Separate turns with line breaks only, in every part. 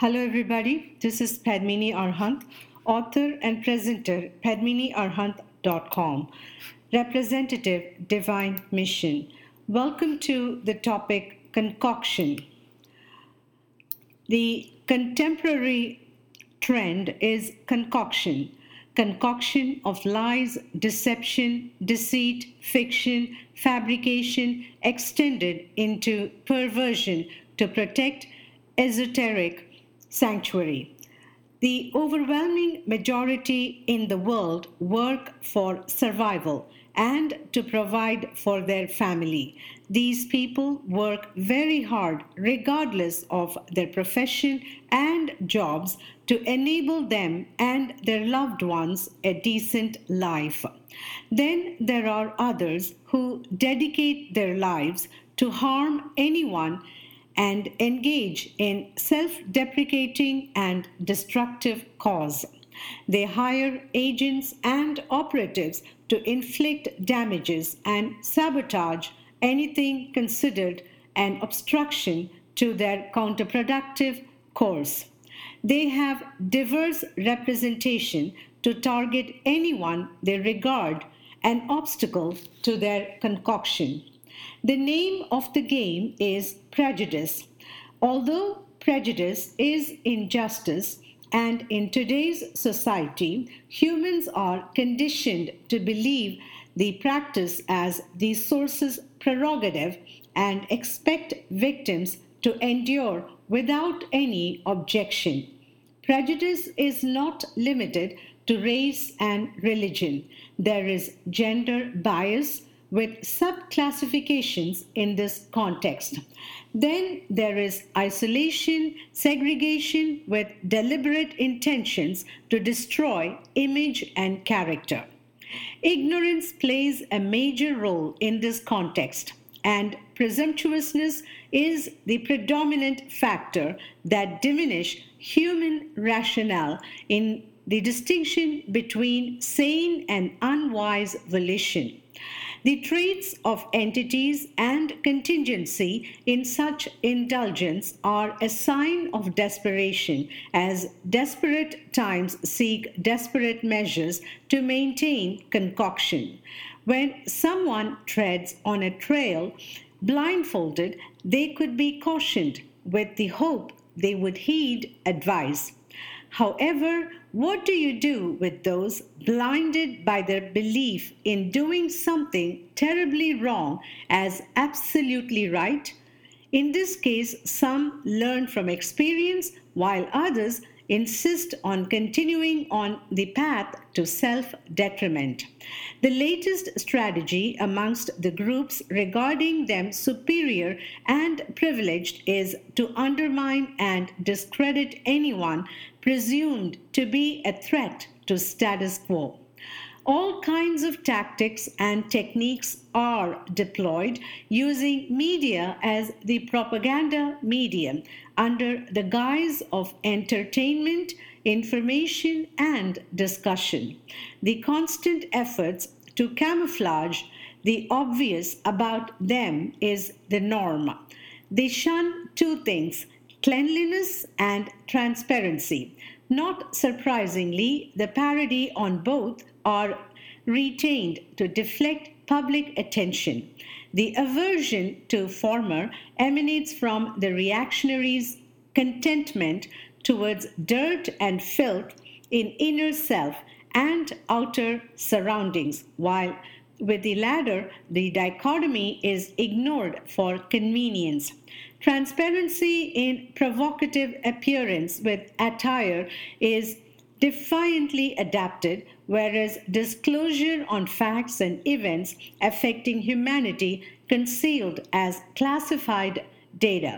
Hello, everybody. This is Padmini Arhant, author and presenter, padminiarhant.com, representative, divine mission. Welcome to the topic concoction. The contemporary trend is concoction of lies, deception, deceit, fiction, fabrication, extended into perversion to protect esoteric sanctuary. The overwhelming majority in the world work for survival and to provide for their family. These people work very hard, regardless of their profession and jobs, to enable them and their loved ones a decent life. Then there are others who dedicate their lives to harm anyone and engage in self-deprecating and destructive cause. They hire agents and operatives to inflict damages and sabotage anything considered an obstruction to their counterproductive course. They have diverse representation to target anyone they regard an obstacle to their concoction. The name of the game is prejudice. Although prejudice is injustice, and in today's society, humans are conditioned to believe the practice as the source's prerogative and expect victims to endure without any objection. Prejudice is not limited to race and religion. There is gender bias with subclassifications in this context. Then there is isolation, segregation with deliberate intentions to destroy image and character. Ignorance plays a major role in this context, and presumptuousness is the predominant factor that diminish human rationale in the distinction between sane and unwise volition. The traits of entities and contingency in such indulgence are a sign of desperation, as desperate times seek desperate measures to maintain concoction. When someone treads on a trail blindfolded, they could be cautioned with the hope they would heed advice. However, what do you do with those blinded by their belief in doing something terribly wrong as absolutely right? In this case, some learn from experience while others insist on continuing on the path to self-detriment. The latest strategy amongst the groups regarding them superior and privileged is to undermine and discredit anyone presumed to be a threat to status quo. All kinds of tactics and techniques are deployed using media as the propaganda medium under the guise of entertainment, information, and discussion. The constant efforts to camouflage the obvious about them is the norm. They shun two things: cleanliness and transparency. Not surprisingly, the parody on both are retained to deflect public attention. The aversion to former emanates from the reactionaries' contentment towards dirt and filth in inner self and outer surroundings, while with the latter, the dichotomy is ignored for convenience. Transparency in provocative appearance with attire is defiantly adapted, whereas disclosure on facts and events affecting humanity concealed as classified data.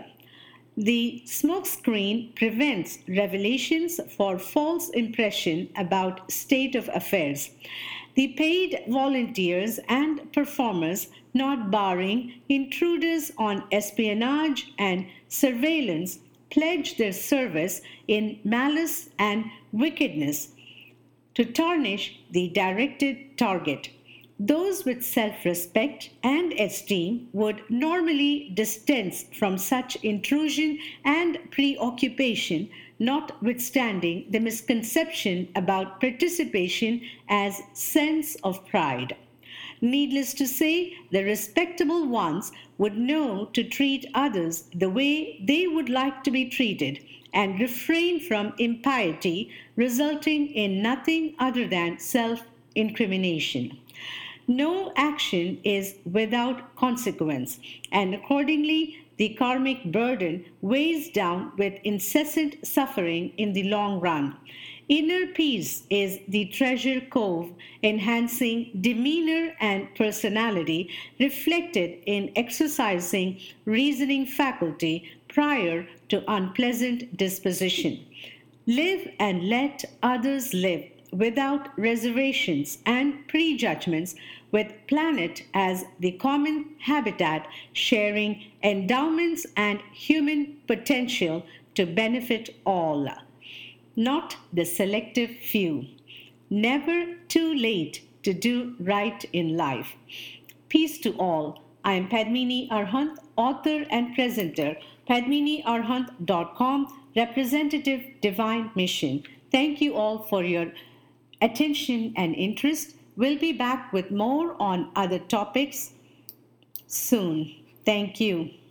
The smokescreen prevents revelations for false impression about state of affairs. The paid volunteers and performers, not barring intruders on espionage and surveillance, pledge their service in malice and wickedness to tarnish the directed target. Those with self-respect and esteem would normally distance from such intrusion and preoccupation notwithstanding the misconception about participation as sense of pride. Needless to say, the respectable ones would know to treat others the way they would like to be treated and refrain from impiety resulting in nothing other than self incrimination. No action is without consequence, and accordingly, the karmic burden weighs down with incessant suffering in the long run. Inner peace is the treasure cove, enhancing demeanor and personality, reflected in exercising reasoning faculty prior to unpleasant disposition. Live and let others live without reservations and prejudgments, with planet as the common habitat, sharing endowments and human potential to benefit all, not the selective few. Never too late to do right in life. Peace to all. I am Padmini Arhant, author and presenter, padminiarhant.com, representative Divine Mission. Thank you all for your attention and interest. We'll be back with more on other topics soon. Thank you.